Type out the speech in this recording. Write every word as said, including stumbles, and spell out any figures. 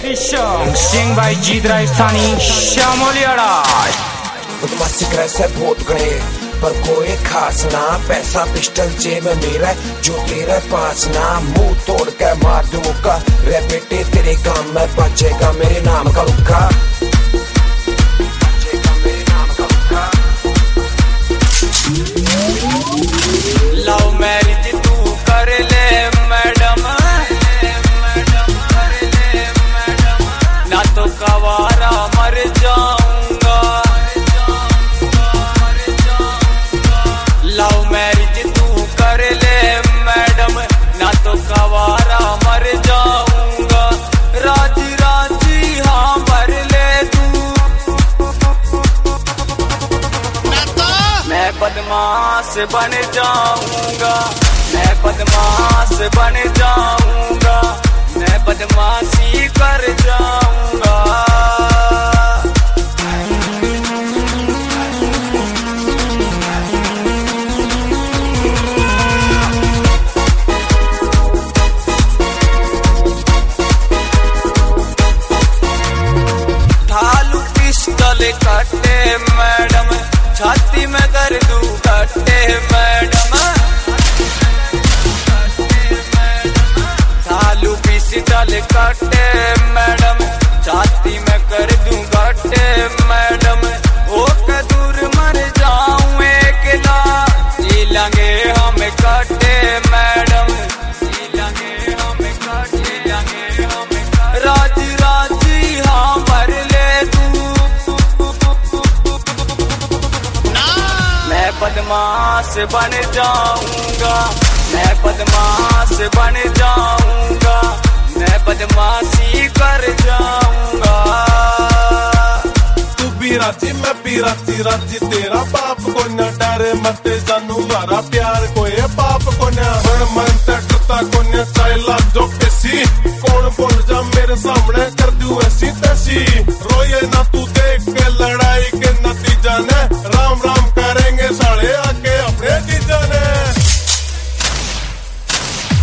सिंह भाई जीत राजस्थानी श्यामोलियाड़ा बदमाशी करे से बहुत गणे पर कोई खास ना। पैसा पिस्टल जेब में मेरा जो तेरा पास ना। मुंह तोड़ के मार दूंगा रे बेटे तेरे काम में बचेगा मेरे नाम का रुखा। लव मैरिज तू कर ले मैडम, ना तो कवारा मर जाऊंगा। लव मैरिज तू कर ले मैडम, ना तो कवारा मर जाऊंगा। राजी राजी हाँ भर ले तू, मैं बदमाश बन जाऊंगा। मैं बदमाश बन जाऊंगा, मैं बदमाशी कर जाऊंगा। थालू पिस्टल कट्टे मैडम, छाती में कर दूं कट्टे मैडम। थालू पिस्टल कट्टे मैडम, छाती में कर दूं कट्टे मैडम। ओ के दूर मर जाऊं एकला, जी लगे हम कट्टे मैडम, जी लगे हम कट्टे लगे हम। राजी राजी हाँ भर ले तू, मैं बदमाश बन जाऊंगा। मैं बदमाश बन जाऊंगा, मैं बदमाशी कर जाऊंगा। तू भी राजी मैं भी राजी, राजी तेरा बाप को न डरे मत जानू मारा प्यार को